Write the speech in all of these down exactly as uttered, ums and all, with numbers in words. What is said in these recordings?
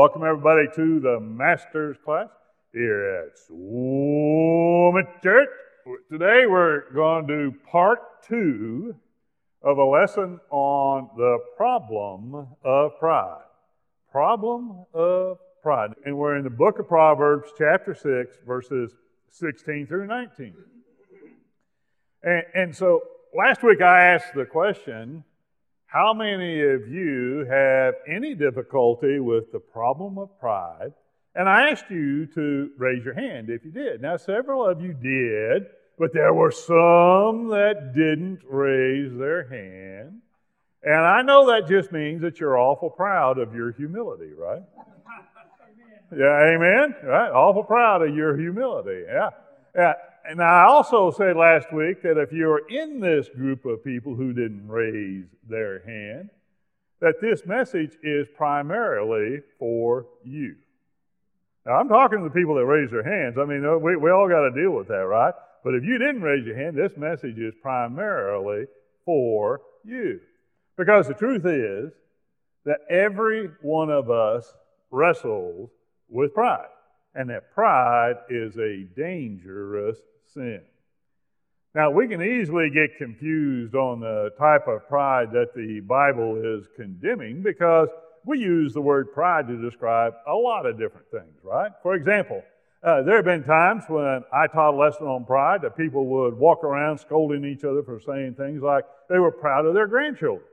welcome everybody to the Master's class here at Summit Church. Today we're going to do part two of a lesson on the problem of pride. Problem of pride. And we're in the book of Proverbs, chapter six, verses sixteen through nineteen. And, and so last week I asked the question, how many of you have any difficulty with the problem of pride? And I asked you to raise your hand if you did. Now, several of you did, but there were some that didn't raise their hand. And I know that just means that you're awful proud of your humility, right? Yeah, amen? Right? Awful proud of your humility. Yeah. Yeah. And I also said last week that if you're in this group of people who didn't raise their hand, that this message is primarily for you. Now, I'm talking to the people that raise their hands. I mean, we, we all got to deal with that, right? But if you didn't raise your hand, this message is primarily for you. Because the truth is that every one of us wrestles with pride. And that pride is a dangerous sin. Now, we can easily get confused on the type of pride that the Bible is condemning because we use the word pride to describe a lot of different things, right? For example, uh, there have been times when I taught a lesson on pride that people would walk around scolding each other for saying things like they were proud of their grandchildren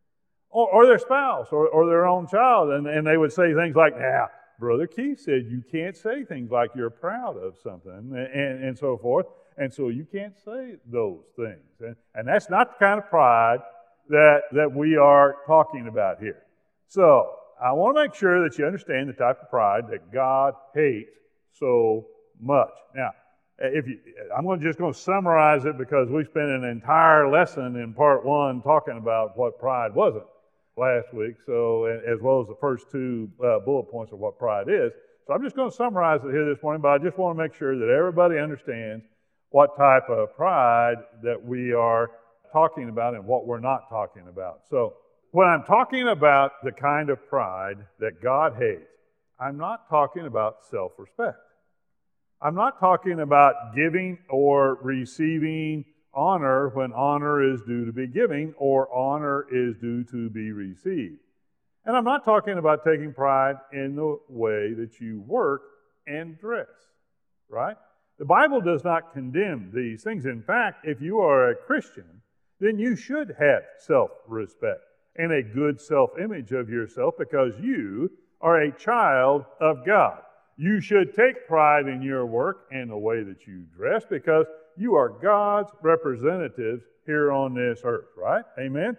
or, or their spouse or, or their own child, and, and they would say things like, "Now, Brother Keith said you can't say things like you're proud of something," and, and, and so forth. And so you can't say those things. And, and that's not the kind of pride that, that we are talking about here. So I want to make sure that you understand the type of pride that God hates so much. Now, if you, I'm going to just going to summarize it because we spent an entire lesson in part one talking about what pride wasn't last week, so as well as the first two uh, bullet points of what pride is. So I'm just going to summarize it here this morning, but I just want to make sure that everybody understands what type of pride that we are talking about and what we're not talking about. So when I'm talking about the kind of pride that God hates, I'm not talking about self-respect. I'm not talking about giving or receiving honor when honor is due to be given or honor is due to be received. And I'm not talking about taking pride in the way that you work and dress, right? The Bible does not condemn these things. In fact, if you are a Christian, then you should have self-respect and a good self-image of yourself because you are a child of God. You should take pride in your work and the way that you dress because you are God's representatives here on this earth, right? Amen?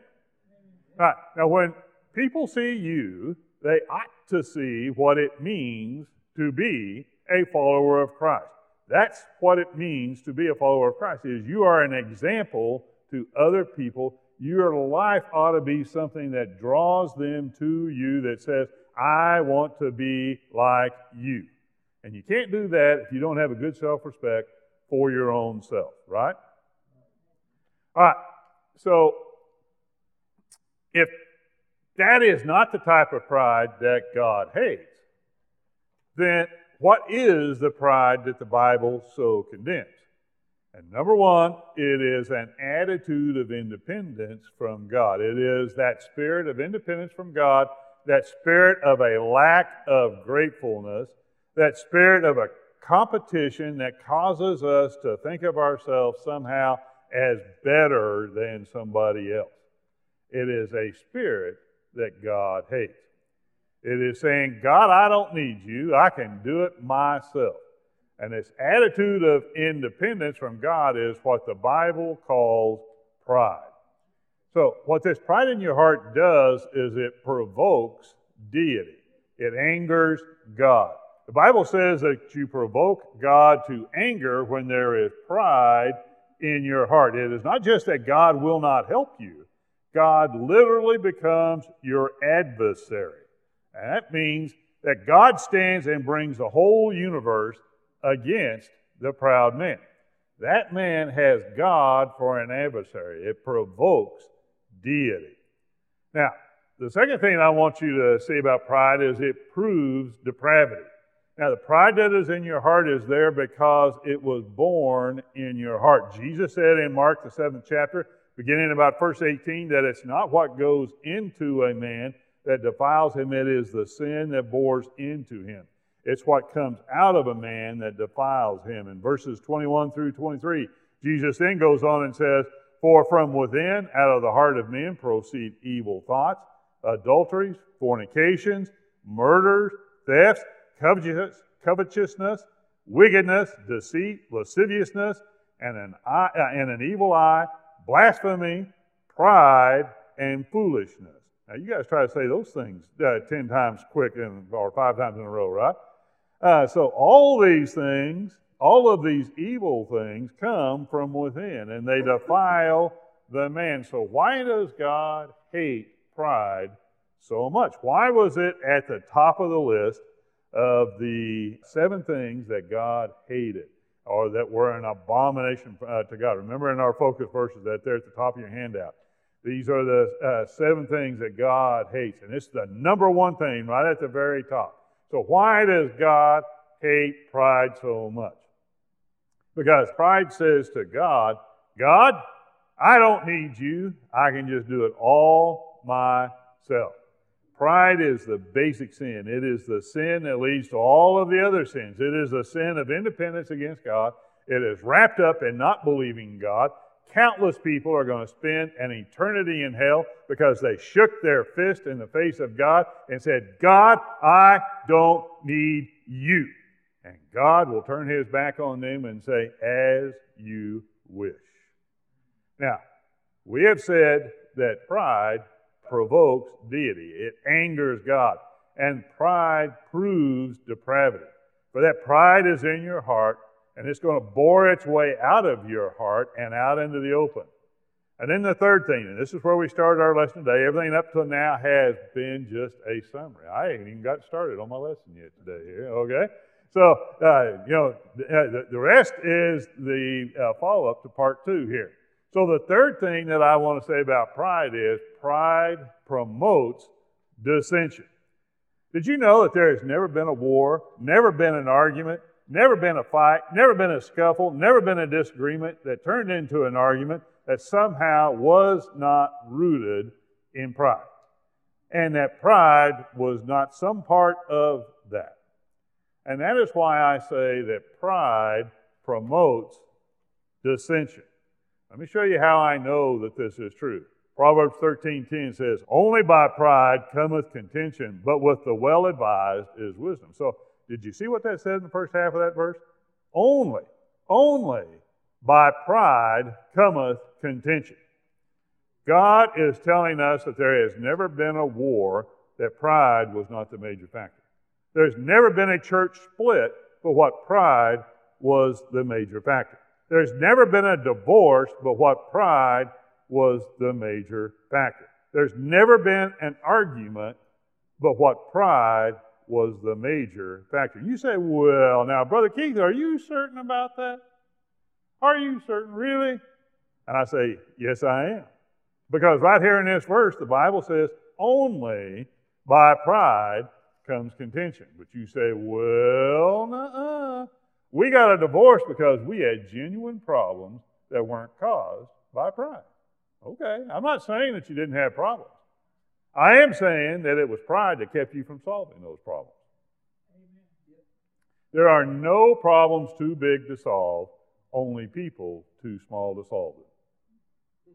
All right. Now, when people see you, they ought to see what it means to be a follower of Christ. That's what it means to be a follower of Christ, is you are an example to other people. Your life ought to be something that draws them to you, that says, I want to be like you. And you can't do that if you don't have a good self-respect for your own self, right? All right, so if that is not the type of pride that God hates, then what is the pride that the Bible so condemns? And number one, it is an attitude of independence from God. It is that spirit of independence from God, that spirit of a lack of gratefulness, that spirit of a competition that causes us to think of ourselves somehow as better than somebody else. It is a spirit that God hates. It is saying, God, I don't need you. I can do it myself. And this attitude of independence from God is what the Bible calls pride. So what this pride in your heart does is it provokes deity. It angers God. The Bible says that you provoke God to anger when there is pride in your heart. It is not just that God will not help you. God literally becomes your adversary. And that means that God stands and brings the whole universe against the proud man. That man has God for an adversary. It provokes deity. Now, The second thing I want you to see about pride is it proves depravity. Now, the pride that is in your heart is there because it was born in your heart. Jesus said in Mark, the seventh chapter, beginning about verse eighteen, that it's not what goes into a man that defiles him, it is the sin that bores into him. It's what comes out of a man that defiles him. In verses twenty-one through twenty-three, Jesus then goes on and says, for from within, out of the heart of men, proceed evil thoughts, adulteries, fornications, murders, thefts, covetous, covetousness, wickedness, deceit, lasciviousness, and an, eye, uh, and an evil eye, blasphemy, pride, and foolishness. Now, you guys try to say those things uh, ten times quick in, or five times in a row, right? Uh, so all these things, all of these evil things come from within, and they defile the man. So why does God hate pride so much? Why was it at the top of the list of the seven things that God hated, or that were an abomination uh, to God? Remember in our focus verses that they're at the top of your handout. These are the uh, seven things that God hates, and it's the number one thing right at the very top. So why does God hate pride so much? Because pride says to God, God, I don't need you. I can just do it all myself. Pride is the basic sin. It is the sin that leads to all of the other sins. It is the sin of independence against God. It is wrapped up in not believing God. Countless people are going to spend an eternity in hell because they shook their fist in the face of God and said, God, I don't need you. And God will turn his back on them and say, as you wish. Now, we have said that pride provokes deity. It angers God. And pride proves depravity. For that pride is in your heart, and it's going to bore its way out of your heart and out into the open. And then the third thing, and this is where we started our lesson today. Everything up till now has been just a summary. I ain't even got started on my lesson yet today here, okay? So, uh, you know, the, the rest is the uh, follow-up to part two here. So the third thing that I want to say about pride is pride promotes dissension. Did you know that there has never been a war, never been an argument, never been a fight, never been a scuffle, never been a disagreement that turned into an argument that somehow was not rooted in pride? And that pride was not some part of that. And that is why I say that pride promotes dissension. Let me show you how I know that this is true. Proverbs thirteen ten says, only by pride cometh contention, but with the well-advised is wisdom. So, did you see what that said in the first half of that verse? Only, only by pride cometh contention. God is telling us that there has never been a war that pride was not the major factor. There's never been a church split for what pride was the major factor. There's never been a divorce but what pride was the major factor. There's never been an argument but what pride was the major factor. You say, well, now, Brother Keith, are you certain about that? Are you certain, really? And I say, yes, I am. Because right here in this verse, the Bible says, only by pride comes contention. But you say, well, nuh-uh. We got a divorce because we had genuine problems that weren't caused by pride. Okay, I'm not saying that you didn't have problems. I am saying that it was pride that kept you from solving those problems. Amen. There are no problems too big to solve, only people too small to solve them.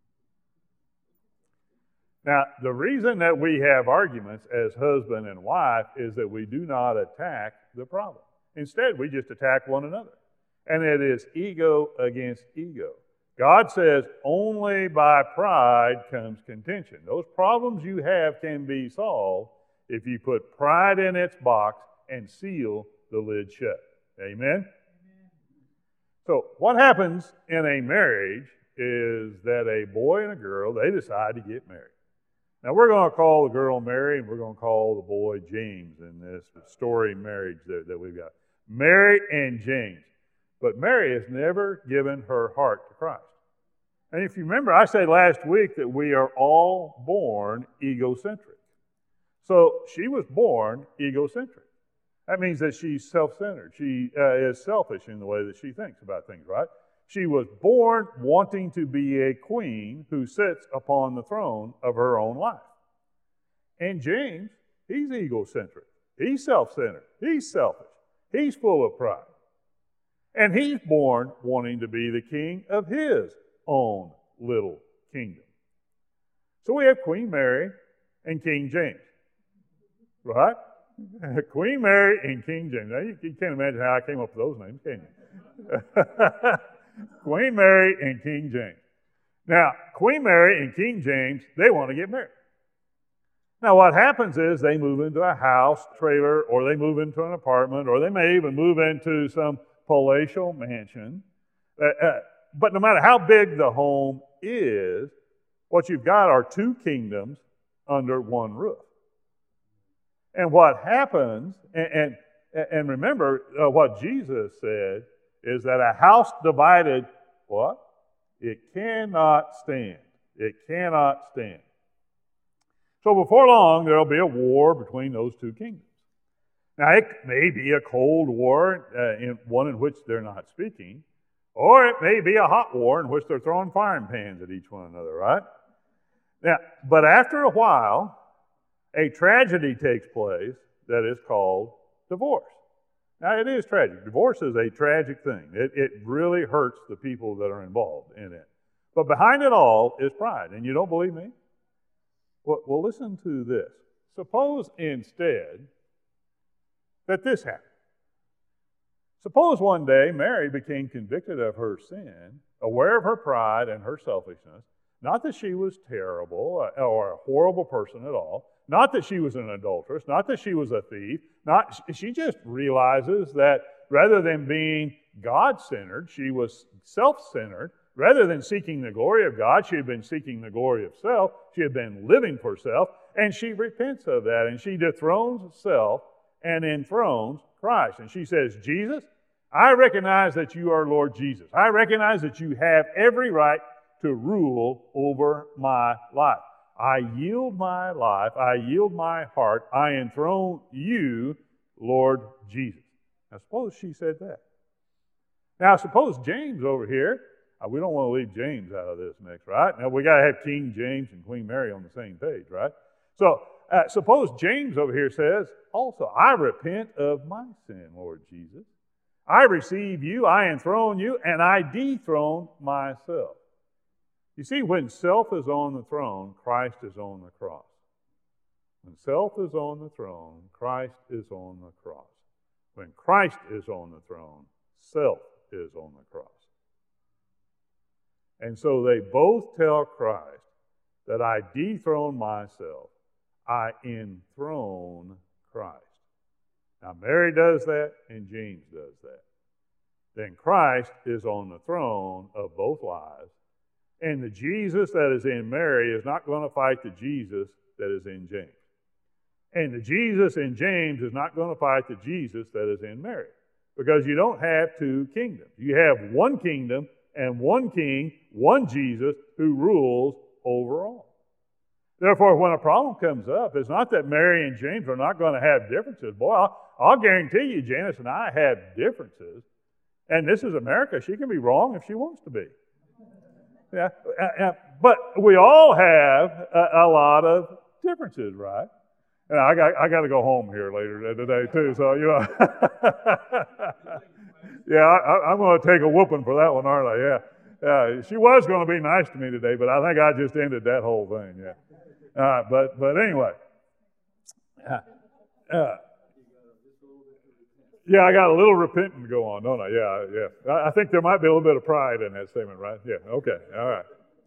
Now, the reason that we have arguments as husband and wife is that we do not attack the problem. Instead, we just attack one another. And it is ego against ego. God says only by pride comes contention. Those problems you have can be solved if you put pride in its box and seal the lid shut. Amen? Amen. So what happens in a marriage is that a boy and a girl, they decide to get married. Now, we're going to call the girl Mary, and we're going to call the boy James in this story marriage that, that we've got. Mary and James. But Mary has never given her heart to Christ. And if you remember, I said last week that we are all born egocentric. So she was born egocentric. That means that she's self-centered. She uh, is selfish in the way that she thinks about things, right? She was born wanting to be a queen who sits upon the throne of her own life. And James, he's egocentric. He's self-centered. He's selfish. He's full of pride. And he's born wanting to be the king of his own little kingdom. So we have Queen Mary and King James, right? Queen Mary and King James. Now, you, you can't imagine how I came up with those names, can you? Queen Mary and King James. Now, Queen Mary and King James, they want to get married. Now, what happens is they move into a house, trailer, or they move into an apartment, or they may even move into some palatial mansion. Uh, uh, but no matter how big the home is, what you've got are two kingdoms under one roof. And what happens, and, and, and remember uh, what Jesus said, is that a house divided, what? It cannot stand. It cannot stand. So before long, there'll be a war between those two kingdoms. Now, it may be a cold war, uh, in one in which they're not speaking, or it may be a hot war in which they're throwing frying pans at each one another, right? Now, but after a while, a tragedy takes place that is called divorce. Now, it is tragic. Divorce is a tragic thing. It, it really hurts the people that are involved in it. But behind it all is pride. And you don't believe me? Well, well, listen to this. Suppose instead that this happened. Suppose one day Mary became convicted of her sin, aware of her pride and her selfishness, not that she was terrible or a horrible person at all, not that she was an adulteress, not that she was a thief, not, she just realizes that rather than being God-centered, she was self-centered. Rather than seeking the glory of God, she had been seeking the glory of self. She had been living for self, and she repents of that, and she dethrones self and enthrones Christ. And she says, Jesus, I recognize that you are Lord Jesus. I recognize that you have every right to rule over my life. I yield my life, I yield my heart, I enthrone you, Lord Jesus. Now, suppose she said that. Now, suppose James over here, uh, we don't want to leave James out of this mix, right? Now, we got to have King James and Queen Mary on the same page, right? So, uh, suppose James over here says, also, I repent of my sin, Lord Jesus. I receive you, I enthrone you, and I dethrone myself. You see, when self is on the throne, Christ is on the cross. When self is on the throne, Christ is on the cross. When Christ is on the throne, self is on the cross. And so they both tell Christ that I dethrone myself, I enthrone Christ. Now, Mary does that, and James does that. Then Christ is on the throne of both lives, and the Jesus that is in Mary is not going to fight the Jesus that is in James. And the Jesus in James is not going to fight the Jesus that is in Mary, because you don't have two kingdoms. You have one kingdom and one king, one Jesus, who rules over all. Therefore, when a problem comes up, it's not that Mary and James are not going to have differences. Boy, I'll, I'll guarantee you, Janice and I have differences. And this is America. She can be wrong if she wants to be. Yeah, uh, uh, but we all have a, a lot of differences, right? And I got I got to go home here later today too. So you know, yeah, I, I'm going to take a whooping for that one, aren't I? Yeah, yeah. She was going to be nice to me today, but I think I just ended that whole thing. Yeah, uh, but but anyway, uh, uh, yeah, I got a little repenting to go on, don't I? Yeah, yeah. I, I think there might be a little bit of pride in that statement, right? Yeah. Okay. All right.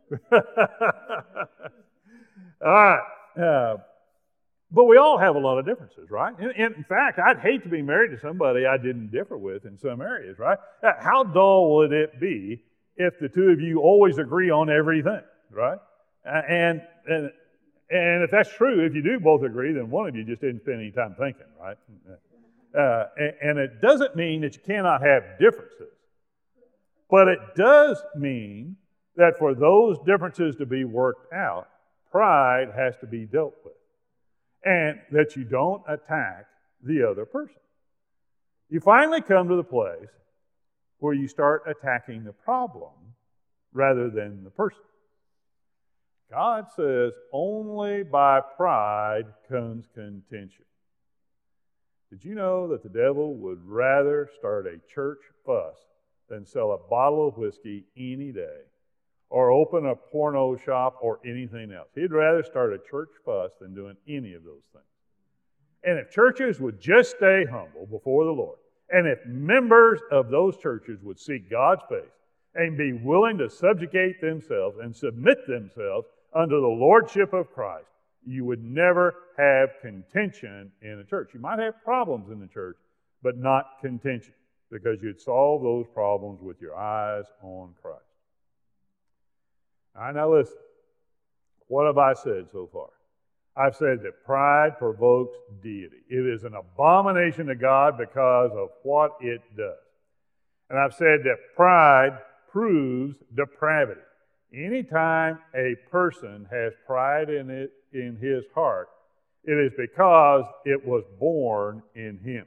all right. Uh, But we all have a lot of differences, right? In, in fact, I'd hate to be married to somebody I didn't differ with in some areas, right? How dull would it be if the two of you always agree on everything, right? And, and, and if that's true, if you do both agree, then one of you just didn't spend any time thinking, right? Uh, and, and it doesn't mean that you cannot have differences, but it does mean that for those differences to be worked out, pride has to be dealt with. And that you don't attack the other person. You finally come to the place where you start attacking the problem rather than the person. God says only by pride comes contention. Did you know that the devil would rather start a church fuss than sell a bottle of whiskey any day or open a porno shop or anything else? He'd rather start a church fuss than doing any of those things. And if churches would just stay humble before the Lord, and if members of those churches would seek God's face and be willing to subjugate themselves and submit themselves under the lordship of Christ, you would never have contention in a church. You might have problems in the church, but not contention, because you'd solve those problems with your eyes on Christ. All right, now listen. What have I said so far? I've said that pride provokes deity. It is an abomination to God because of what it does. And I've said that pride proves depravity. Anytime a person has pride in it, in his heart, it is because it was born in him.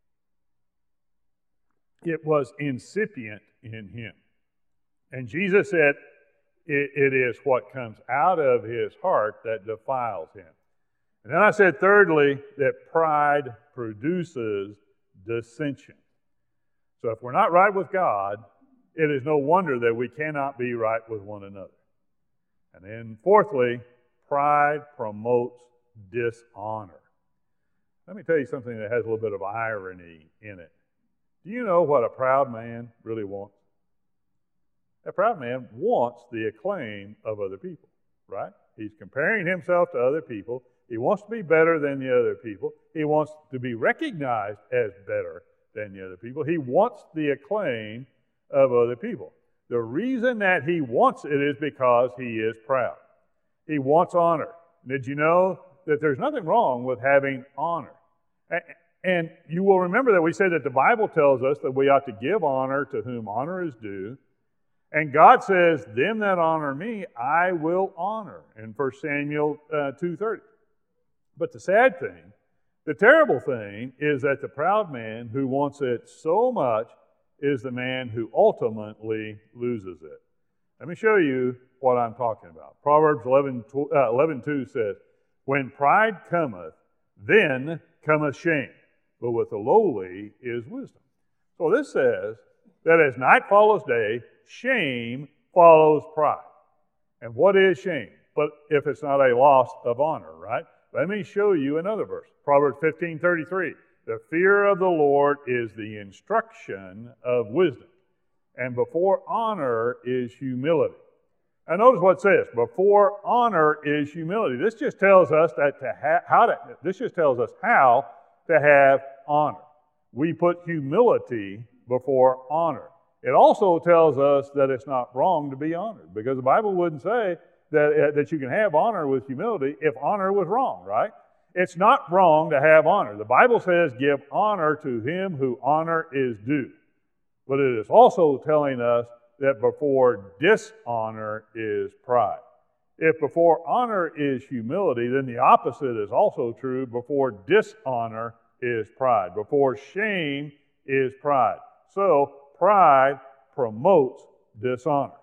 It was incipient in him. And Jesus said, it, it is what comes out of his heart that defiles him. And then I said, thirdly, that pride produces dissension. So if we're not right with God, it is no wonder that we cannot be right with one another. And then fourthly, pride promotes dishonor. Let me tell you something that has a little bit of irony in it. Do you know what a proud man really wants? A proud man wants the acclaim of other people, right? He's comparing himself to other people. He wants to be better than the other people. He wants to be recognized as better than the other people. He wants the acclaim of other people. The reason that he wants it is because he is proud. He wants honor. Did you know that there's nothing wrong with having honor? And you will remember that we said that the Bible tells us that we ought to give honor to whom honor is due. And God says, them that honor me, I will honor, in First Samuel uh, two thirty. But the sad thing, the terrible thing, is that the proud man who wants it so much is the man who ultimately loses it. Let me show you what I'm talking about. Proverbs eleven two says, when pride cometh, then cometh shame, but with the lowly is wisdom. So this says that as night follows day, shame follows pride. And what is shame? But if it's not a loss of honor, right? Let me show you another verse. Proverbs fifteen thirty-three. The fear of the Lord is the instruction of wisdom, and before honor is humility. And notice what it says, before honor is humility. This just tells us that to ha- how to, this just tells us how to have honor. We put humility before honor. It also tells us that it's not wrong to be honored, because the Bible wouldn't say that, uh, that you can have honor with humility if honor was wrong, right? It's not wrong to have honor. The Bible says, give honor to him who honor is due. But it is also telling us that before dishonor is pride. If before honor is humility, then the opposite is also true. Before dishonor is pride. Before shame is pride. So, pride promotes dishonor.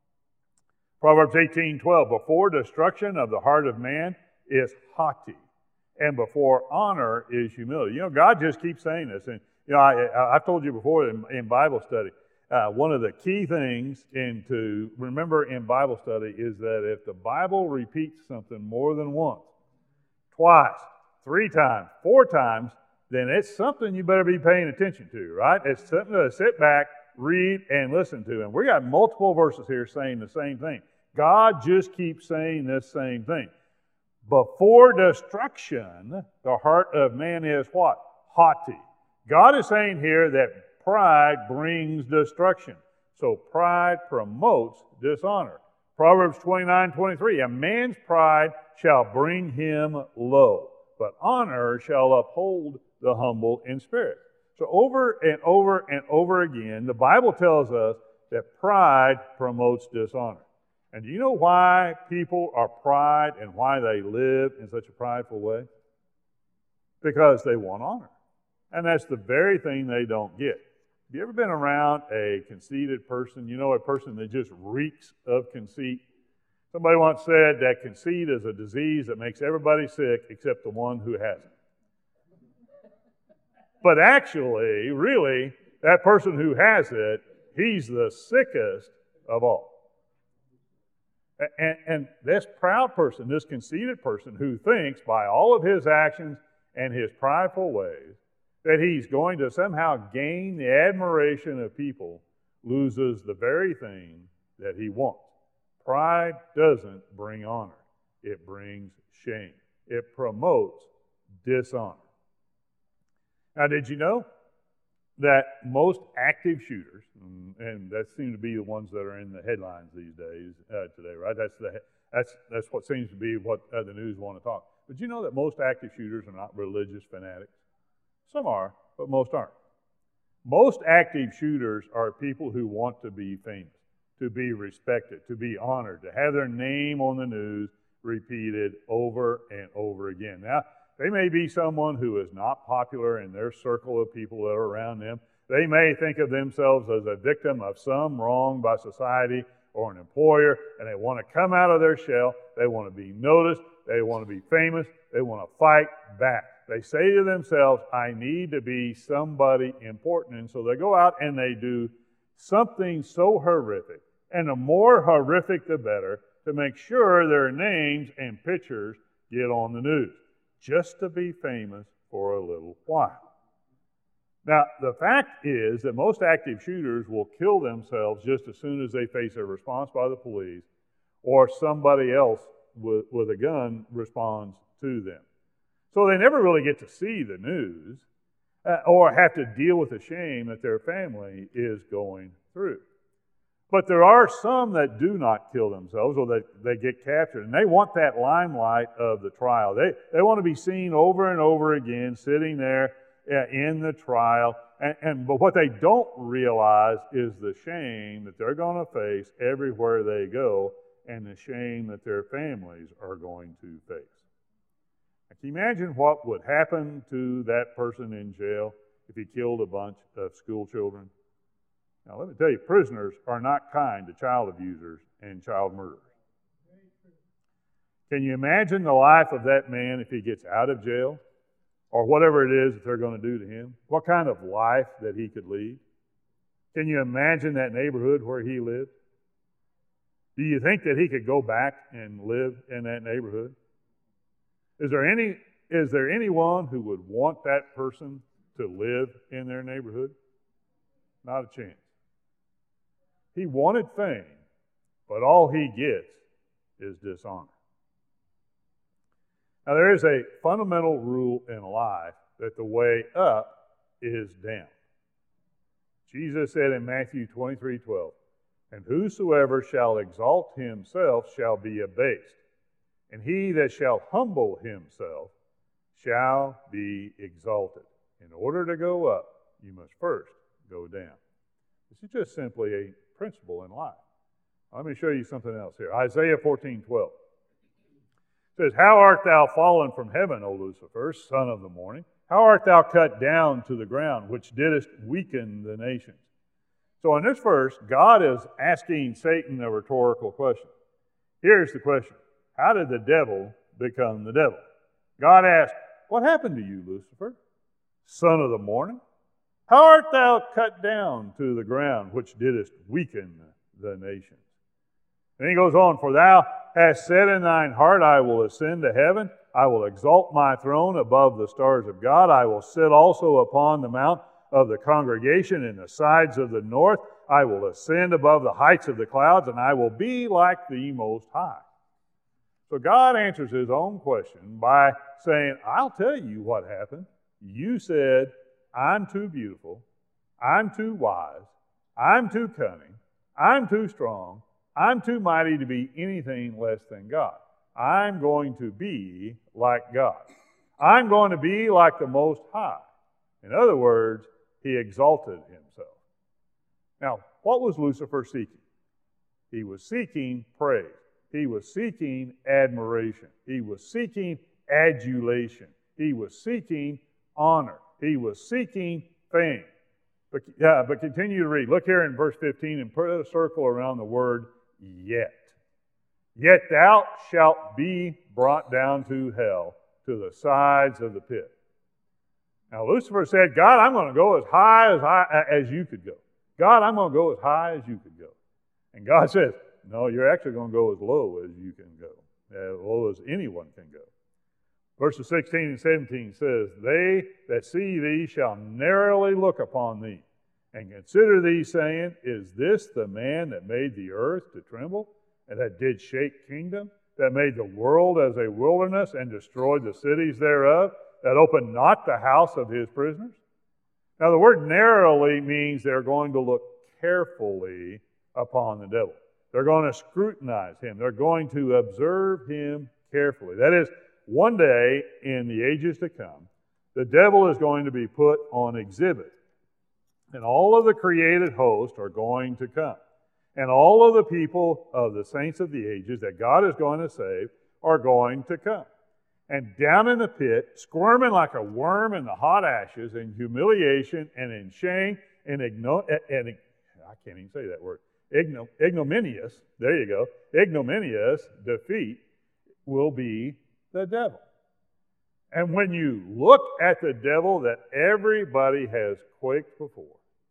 Proverbs eighteen twelve, before destruction of the heart of man is haughty, and before honor is humility. You know, God just keeps saying this. And, you know, I, I've told you before in, in Bible study, uh, one of the key things in to remember in Bible study is that if the Bible repeats something more than once, twice, three times, four times, then it's something you better be paying attention to, right? It's something to sit back, read, and listen to. And we got multiple verses here saying the same thing. God just keeps saying this same thing. Before destruction, the heart of man is what? Haughty. God is saying here that pride brings destruction. So pride promotes dishonor. Proverbs twenty-nine twenty-three, a man's pride shall bring him low, but honor shall uphold the humble in spirit. So over and over and over again, the Bible tells us that pride promotes dishonor. And do you know why people are pride and why they live in such a prideful way? Because they want honor. And that's the very thing they don't get. Have you ever been around a conceited person? You know, a person that just reeks of conceit? Somebody once said that conceit is a disease that makes everybody sick except the one who has it. But actually, really, that person who has it, he's the sickest of all. And, and this proud person, this conceited person who thinks by all of his actions and his prideful ways that he's going to somehow gain the admiration of people, loses the very thing that he wants. Pride doesn't bring honor. It brings shame. It promotes dishonor. Now, did you know that most active shooters, and that seem to be the ones that are in the headlines these days, uh, today, right? That's the that's that's what seems to be what uh, the news want to talk. But you know that most active shooters are not religious fanatics? Some are, but most aren't. Most active shooters are people who want to be famous, to be respected, to be honored, to have their name on the news repeated over and over again. Now, they may be someone who is not popular in their circle of people that are around them. They may think of themselves as a victim of some wrong by society or an employer, and they want to come out of their shell. They want to be noticed. They want to be famous. They want to fight back. They say to themselves, I need to be somebody important. And so they go out and they do something so horrific, and the more horrific the better, to make sure their names and pictures get on the news, just to be famous for a little while. Now, the fact is that most active shooters will kill themselves just as soon as they face a response by the police or somebody else with, with a gun responds to them. So they never really get to see the news uh, or have to deal with the shame that their family is going through. But there are some that do not kill themselves, or that they get captured, and they want that limelight of the trial. They, they want to be seen over and over again sitting there in the trial, and, and but what they don't realize is the shame that they're going to face everywhere they go, and the shame that their families are going to face. Now, can you imagine what would happen to that person in jail if he killed a bunch of school children? Now, let me tell you, prisoners are not kind to child abusers and child murderers. Can you imagine the life of that man if he gets out of jail, or whatever it is that they're going to do to him? What kind of life that he could lead? Can you imagine that neighborhood where he lived? Do you think that he could go back and live in that neighborhood? Is there any, is there anyone who would want that person to live in their neighborhood? Not a chance. He wanted fame, but all he gets is dishonor. Now, there is a fundamental rule in life that the way up is down. Jesus said in Matthew twenty-three twelve, and whosoever shall exalt himself shall be abased, and he that shall humble himself shall be exalted. In order to go up, you must first go down. This is just simply a principle in life. Let me show you something else here. Isaiah fourteen twelve says, how art thou fallen from heaven, O Lucifer, son of the morning? How art thou cut down to the ground, which didst weaken the nations? So in this verse, God is asking Satan a rhetorical question. Here's the question. How did the devil become the devil? God asked, what happened to you, Lucifer, son of the morning? How art thou cut down to the ground, which didst weaken the nations? And he goes on, for thou hast said in thine heart, I will ascend to heaven. I will exalt my throne above the stars of God. I will sit also upon the mount of the congregation in the sides of the north. I will ascend above the heights of the clouds, and I will be like the Most High. So God answers his own question by saying, I'll tell you what happened. You said, I'm too beautiful, I'm too wise, I'm too cunning, I'm too strong, I'm too mighty to be anything less than God. I'm going to be like God. I'm going to be like the Most High. In other words, he exalted himself. Now, what was Lucifer seeking? He was seeking praise. He was seeking admiration. He was seeking adulation. He was seeking honor. He was seeking fame. But, uh, but continue to read. Look here in verse fifteen and put a circle around the word yet. Yet thou shalt be brought down to hell, to the sides of the pit. Now Lucifer said, God, I'm going to go as high as, I, as you could go. God, I'm going to go as high as you could go. And God says, no, you're actually going to go as low as you can go, as low as anyone can go. Verses sixteen and seventeen says, they that see thee shall narrowly look upon thee, and consider thee, saying, is this the man that made the earth to tremble, and that did shake kingdom, that made the world as a wilderness, and destroyed the cities thereof, that opened not the house of his prisoners? Now the word narrowly means they're going to look carefully upon the devil. They're going to scrutinize him. They're going to observe him carefully. That is, one day in the ages to come, the devil is going to be put on exhibit. And all of the created host are going to come. And all of the people of the saints of the ages that God is going to save are going to come. And down in the pit, squirming like a worm in the hot ashes, in humiliation and in shame and, igno- and I can't even say that word, Igno- ignominious, there you go, ignominious defeat will be the devil. And when you look at the devil that everybody has quaked before,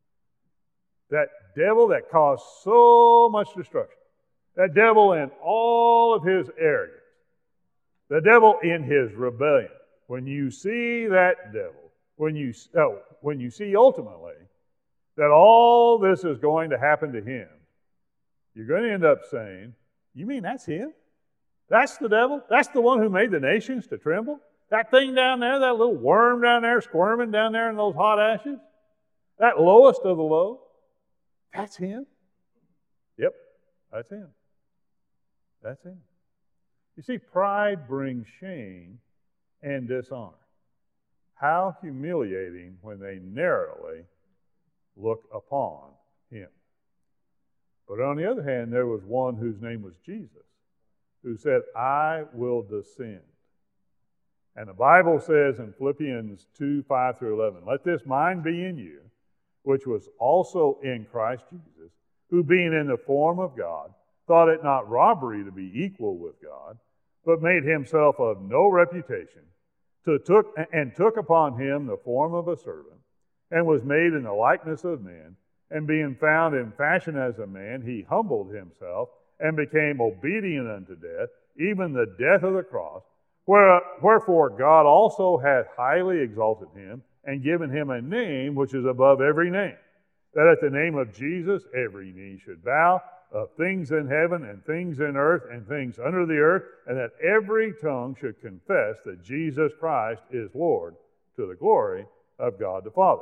that devil that caused so much destruction, that devil in all of his arrogance, the devil in his rebellion, when you see that devil, when you, oh, when you see ultimately that all this is going to happen to him, you're going to end up saying, you mean that's him? That's the devil? That's the one who made the nations to tremble? That thing down there, that little worm down there squirming down there in those hot ashes? That lowest of the low? That's him? Yep, that's him. That's him. You see, pride brings shame and dishonor. How humiliating when they narrowly look upon him. But on the other hand, there was one whose name was Jesus, who said, I will descend. And the Bible says in Philippians two, five through eleven, let this mind be in you, which was also in Christ Jesus, who being in the form of God, thought it not robbery to be equal with God, but made himself of no reputation, to took, and took upon him the form of a servant, and was made in the likeness of men, and being found in fashion as a man, he humbled himself, and became obedient unto death, even the death of the cross, where, wherefore God also hath highly exalted him, and given him a name which is above every name, that at the name of Jesus every knee should bow, of things in heaven and things in earth and things under the earth, and that every tongue should confess that Jesus Christ is Lord, to the glory of God the Father.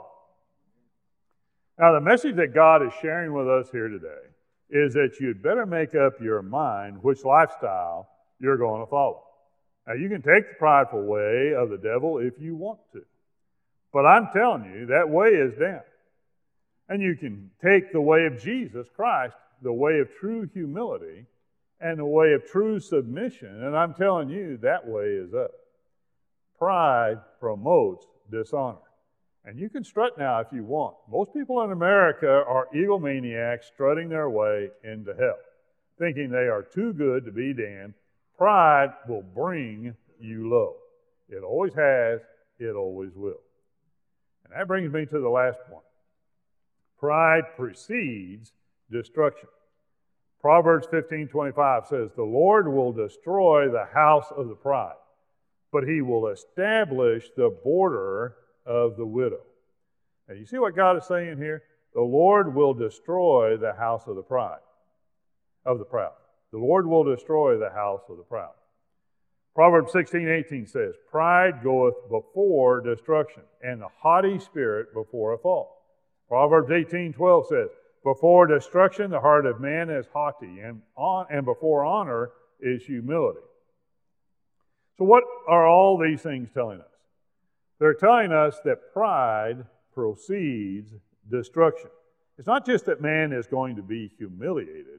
Now, the message that God is sharing with us here today is that you'd better make up your mind which lifestyle you're going to follow. Now, you can take the prideful way of the devil if you want to, but I'm telling you, that way is down. And you can take the way of Jesus Christ, the way of true humility, and the way of true submission, and I'm telling you, that way is up. Pride promotes dishonor. And you can strut now if you want. Most people in America are egomaniacs strutting their way into hell, thinking they are too good to be damned. Pride will bring you low. It always has, it always will. And that brings me to the last point. Pride precedes destruction. Proverbs fifteen twenty-five says, the Lord will destroy the house of the proud, but he will establish the border of the widow. Now, you see what God is saying here? The Lord will destroy the house of the proud, of the proud. The Lord will destroy the house of the proud. Proverbs sixteen eighteen says, pride goeth before destruction, and the haughty spirit before a fall. Proverbs eighteen twelve says, before destruction the heart of man is haughty, and, on, and before honor is humility. So what are all these things telling us? They're telling us that pride precedes destruction. It's not just that man is going to be humiliated.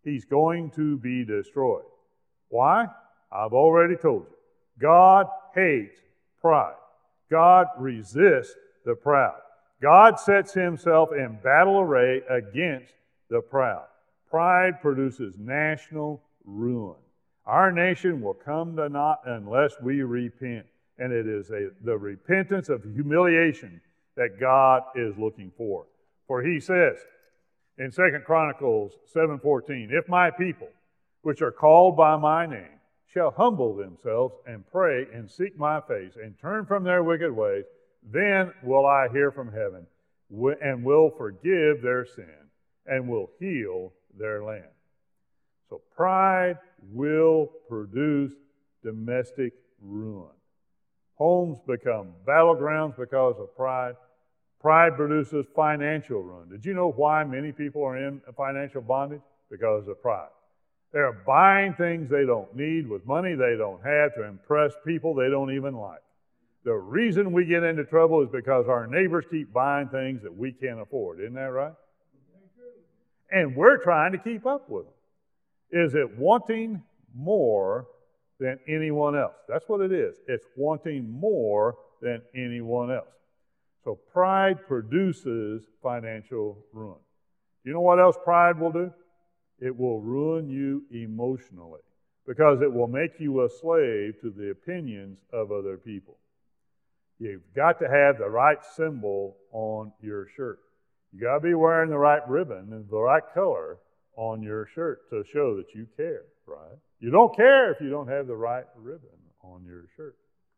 he's going to be destroyed. Why? I've already told you. God hates pride. God resists the proud. God sets himself in battle array against the proud. Pride produces national ruin. Our nation will come to naught unless we repent. And it is a, the repentance of humiliation that God is looking for. For he says in Second Chronicles seven fourteen, if my people, which are called by my name, shall humble themselves and pray and seek my face and turn from their wicked ways, then will I hear from heaven and will forgive their sin and will heal their land. So pride will produce domestic ruin. Homes become battlegrounds because of pride. Pride produces financial ruin. Did you know why many people are in financial bondage? Because of pride. They're buying things they don't need with money they don't have to impress people they don't even like. The reason we get into trouble is because our neighbors keep buying things that we can't afford. Isn't that right? And we're trying to keep up with them. Is it wanting more than anyone else? That's what it is. It's wanting more than anyone else. So pride produces financial ruin. You know what else pride will do? It will ruin you emotionally because it will make you a slave to the opinions of other people. You've got to have the right symbol on your shirt. You got to be wearing the right ribbon and the right color on your shirt to show that you care, right? You don't care if you don't have the right ribbon on your shirt.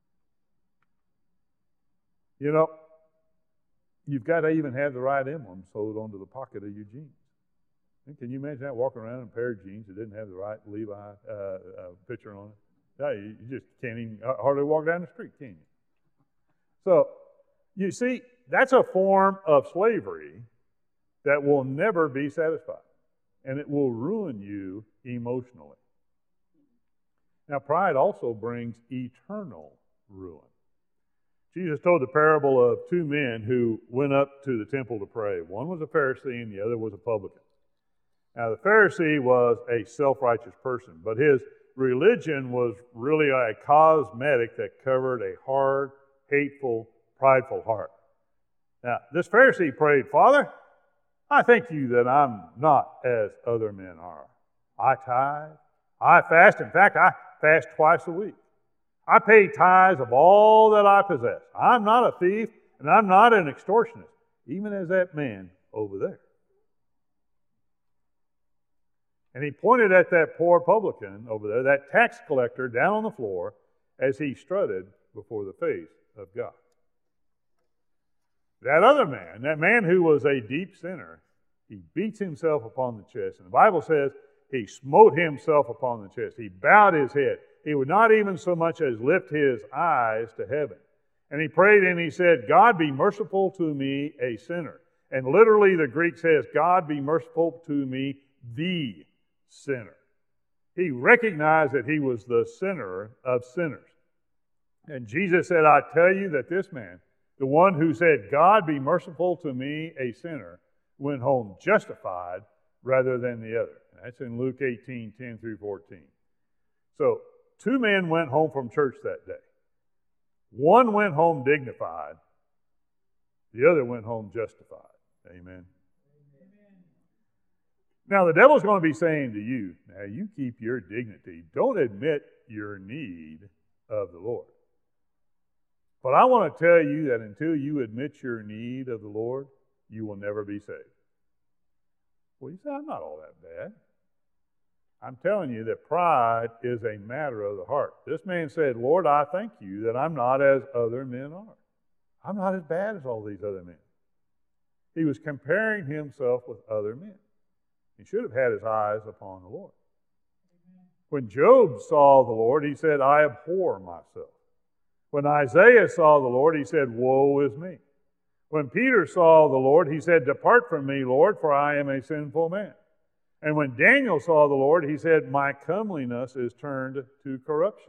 You know, you've got to even have the right emblem sewed onto the pocket of your jeans. And can you imagine that, walking around in a pair of jeans that didn't have the right Levi uh, uh, picture on it? No, you, you just can't even hardly walk down the street, can you? So, you see, that's a form of slavery that will never be satisfied. And it will ruin you emotionally. Now, pride also brings eternal ruin. Jesus told the parable of two men who went up to the temple to pray. One was a Pharisee and the other was a publican. Now, the Pharisee was a self-righteous person, but his religion was really a cosmetic that covered a hard, hateful, prideful heart. Now, this Pharisee prayed, Father, I thank you that I'm not as other men are. I tithe, I fast. In fact, I fast twice a week. I pay tithes of all that I possess. I'm not a thief, and I'm not an extortionist, even as that man over there. And he pointed at that poor publican over there, that tax collector down on the floor, as he strutted before the face of God. That other man, that man who was a deep sinner, he beats himself upon the chest. And the Bible says he smote himself upon the chest. He bowed his head. He would not even so much as lift his eyes to heaven. And he prayed and he said, God be merciful to me, a sinner. And literally the Greek says, God be merciful to me, the sinner. He recognized that he was the sinner of sinners. And Jesus said, I tell you that this man, the one who said, God be merciful to me, a sinner, went home justified rather than the other. That's in Luke eighteen, ten through fourteen. So, two men went home from church that day. One went home dignified. The other went home justified. Amen. Amen. Now, the devil's going to be saying to you, now you keep your dignity. Don't admit your need of the Lord. But I want to tell you that until you admit your need of the Lord, you will never be saved. Well, you say, I'm not all that bad. I'm telling you that pride is a matter of the heart. This man said, Lord, I thank you that I'm not as other men are. I'm not as bad as all these other men. He was comparing himself with other men. He should have had his eyes upon the Lord. When Job saw the Lord, he said, I abhor myself. When Isaiah saw the Lord, he said, woe is me. When Peter saw the Lord, he said, depart from me, Lord, for I am a sinful man. And when Daniel saw the Lord, he said, my comeliness is turned to corruption.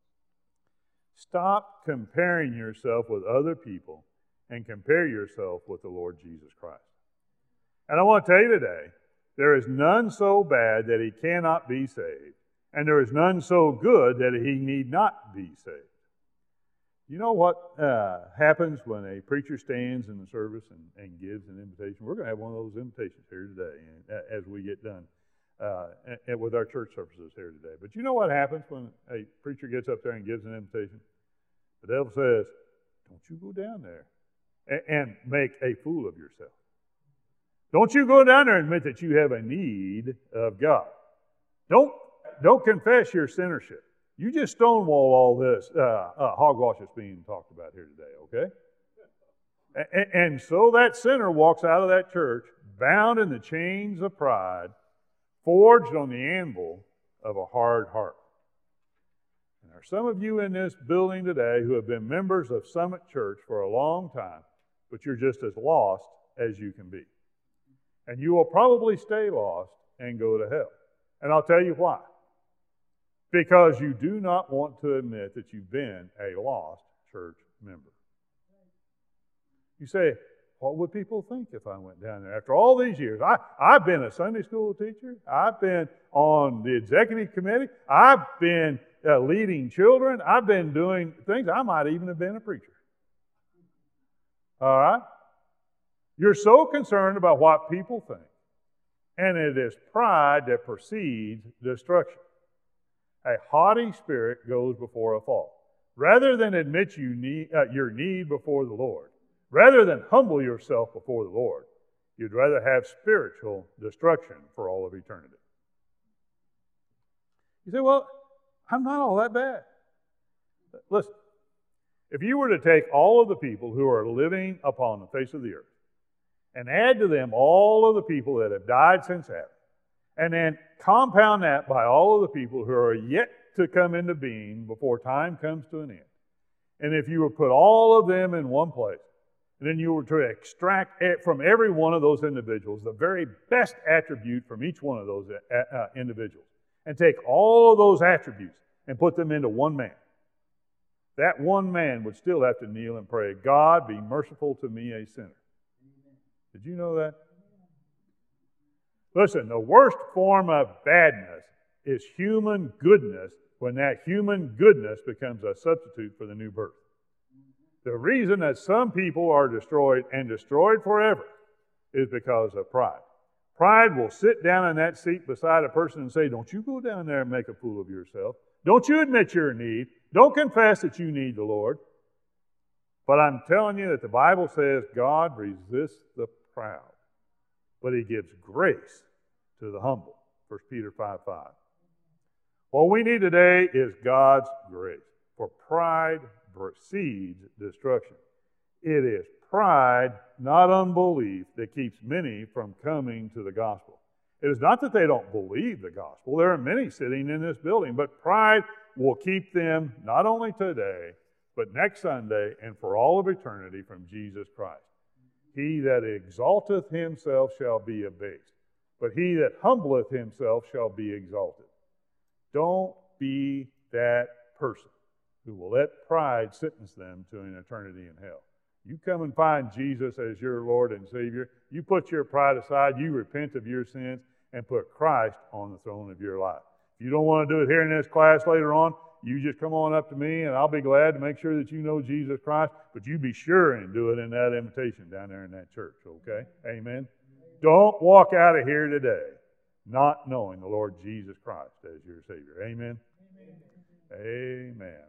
Stop comparing yourself with other people and compare yourself with the Lord Jesus Christ. And I want to tell you today There is none so bad that he cannot be saved, and there is none so good that he need not be saved. You know what uh, happens when a preacher stands in the service and, and gives an invitation? We're going to have one of those invitations here today and, as we get done uh, and with our church services here today. But you know what happens when a preacher gets up there and gives an invitation? The devil says, don't you go down there and, and make a fool of yourself. Don't you go down there and admit that you have a need of God. Don't, don't confess your sinnership. You just stonewall all this uh, uh, hogwash that's being talked about here today, okay? And, and so that sinner walks out of that church bound in the chains of pride, forged on the anvil of a hard heart. And there are some of you in this building today who have been members of Summit Church for a long time, but you're just as lost as you can be. And you will probably stay lost and go to hell. And I'll tell you why. Because you do not want to admit that you've been a lost church member. You say, what would people think if I went down there? After all these years, I, I've been a Sunday school teacher. I've been on the executive committee. I've been uh, leading children. I've been doing things. I might even have been a preacher. All right? You're so concerned about what people think. And it is pride that precedes destruction. A haughty spirit goes before a fall. Rather than admit you need, uh, your need before the Lord, rather than humble yourself before the Lord, you'd rather have spiritual destruction for all of eternity. You say, well, I'm not all that bad. Listen, if you were to take all of the people who are living upon the face of the earth and add to them all of the people that have died since Adam, and then compound that by all of the people who are yet to come into being before time comes to an end. And if you were to put all of them in one place, and then you were to extract from every one of those individuals the very best attribute from each one of those uh, individuals, and take all of those attributes and put them into one man, that one man would still have to kneel and pray, God, be merciful to me, a sinner. Did you know that? Listen, the worst form of badness is human goodness when that human goodness becomes a substitute for the new birth. The reason that some people are destroyed and destroyed forever is because of pride. Pride will sit down in that seat beside a person and say, don't you go down there and make a fool of yourself. Don't you admit your need. Don't confess that you need the Lord. But I'm telling you that the Bible says God resists the proud, but he gives grace to the humble. First Peter five five. What we need today is God's grace, for pride precedes destruction. It is pride, not unbelief, that keeps many from coming to the gospel. It is not that they don't believe the gospel. There are many sitting in this building, but pride will keep them not only today, but next Sunday and for all of eternity from Jesus Christ. He that exalteth himself shall be abased, but he that humbleth himself shall be exalted. Don't be that person who will let pride sentence them to an eternity in hell. You come and find Jesus as your Lord and Savior. You put your pride aside. You repent of your sins and put Christ on the throne of your life. If you don't want to do it here in this class later on, you just come on up to me and I'll be glad to make sure that you know Jesus Christ, but you be sure and do it in that invitation down there in that church, okay? Amen? Don't walk out of here today not knowing the Lord Jesus Christ as your Savior. Amen? Amen. Amen.